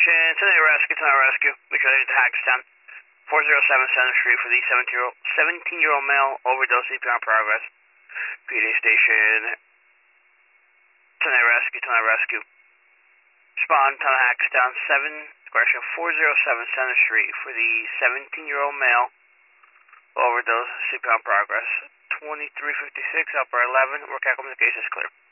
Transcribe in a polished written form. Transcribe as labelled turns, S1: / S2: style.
S1: station, tonight rescue. Make sure to Hagerstown, 407 Center Street for the 17-year-old male, overdose, CPR in progress. PD station, tonight rescue. Respond, tonight Hagerstown, 407 Center Street for the 17-year-old male, overdose, CPR in progress. 2356, Upper 11, workout communications clear.